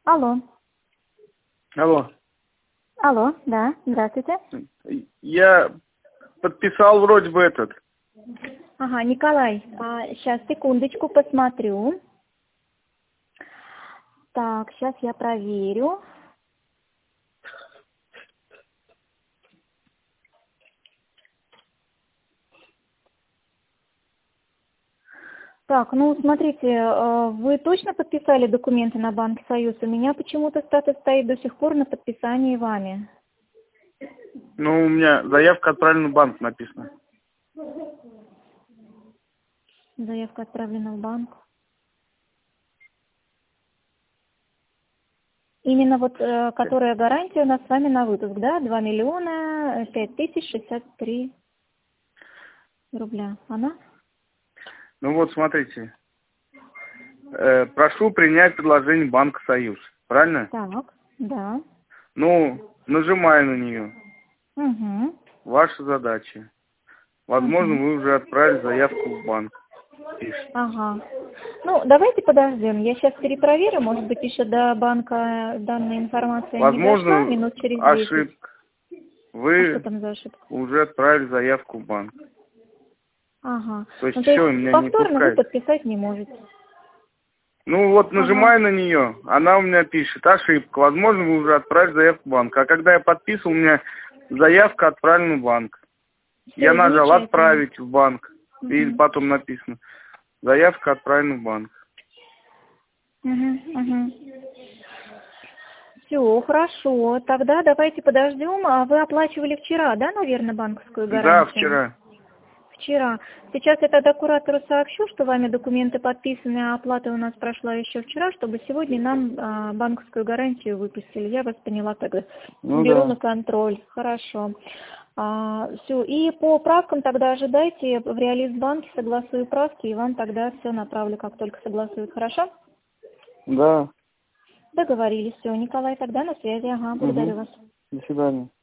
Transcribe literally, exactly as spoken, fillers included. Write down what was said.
Алло. Алло. Алло, да, здравствуйте. Я подписал вроде бы этот. Ага, Николай, а, сейчас, секундочку, посмотрю. Так, сейчас я проверю. Так, ну, смотрите, э, вы точно подписали документы на Банк Союз? У меня почему-то статус стоит до сих пор на подписании вами. Ну, у меня заявка отправлена в банк написано. Заявка отправлена в банк. Именно вот, э, которая гарантия у нас с вами на выпуск, да? два миллиона пять тысяч шестьдесят три рубля. Она? Ну вот, смотрите. Э, прошу принять предложение Банка Союз. Правильно? Так, да. Ну, нажимаю на нее. Угу. Ваша задача. Возможно, Угу. вы уже отправили заявку в банк. Пишет. Ага. Ну, давайте подождем. Я сейчас перепроверю. Может быть, еще до банка данная информация не дошла, Возможно, минут через десять. ошибка. А Вы что там за ошибка? уже отправили заявку в банк. Ага. То есть Ну, то все, есть меня не повторно вы пускает. подписать не можете. Ну вот Ага. нажимаю на нее, она у меня пишет ошибка. Возможно, вы уже отправили заявку в банк. А когда я подписывал, у меня заявка отправлена в банк. Всё, Я нажал замечательно. отправить в банк. Угу. И потом написано заявка отправлена в банк. Угу, угу. Все, хорошо. Тогда давайте подождем. А вы оплачивали вчера, да, наверное, банковскую Да, гарантию? вчера. Вчера. Сейчас я тогда куратору сообщу, что вами документы подписаны, а оплата у нас прошла еще вчера, чтобы сегодня нам а, банковскую гарантию выпустили. Я вас поняла тогда. Ну Беру да. на контроль. Хорошо. А, все. И по правкам тогда ожидайте в Реализбанке, согласую правки, и вам тогда все направлю, как только согласуют. Хорошо? Да. Договорились. Все, Николай, тогда на связи. Ага, благодарю Угу. вас. До свидания.